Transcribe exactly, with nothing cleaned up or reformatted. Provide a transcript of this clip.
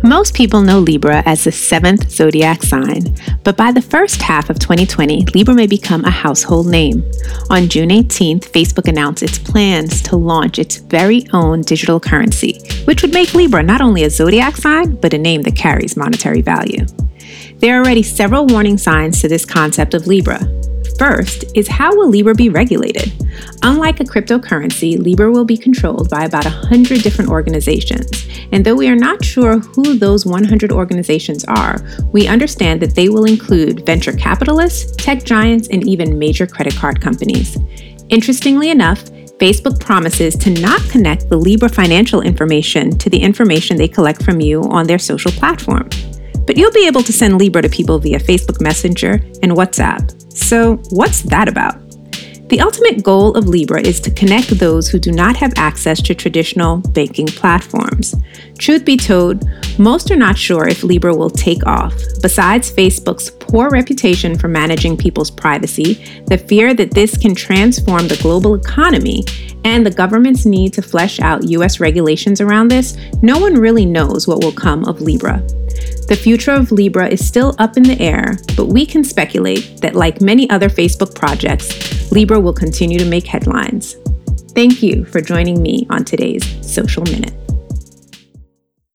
Most people know Libra as the seventh zodiac sign, but by the first half of twenty twenty, Libra may become a household name. On June eighteenth, Facebook announced its plans to launch its very own digital currency, which would make Libra not only a zodiac sign, but a name that carries monetary value. There are already several warning signs to this concept of Libra. First is, how will Libra be regulated? Unlike a cryptocurrency, Libra will be controlled by about one hundred different organizations. And though we are not sure who those one hundred organizations are, we understand that they will include venture capitalists, tech giants, and even major credit card companies. Interestingly enough, Facebook promises to not connect the Libra financial information to the information they collect from you on their social platform. But you'll be able to send Libra to people via Facebook Messenger and WhatsApp. So what's that about? The ultimate goal of Libra is to connect those who do not have access to traditional banking platforms. Truth be told, most are not sure if Libra will take off. Besides Facebook's poor reputation for managing people's privacy, the fear that this can transform the global economy, and the government's need to flesh out U S regulations around this, no one really knows what will come of Libra. The future of Libra is still up in the air, but we can speculate that, like many other Facebook projects, Libra will continue to make headlines. Thank you for joining me on today's Social Minute.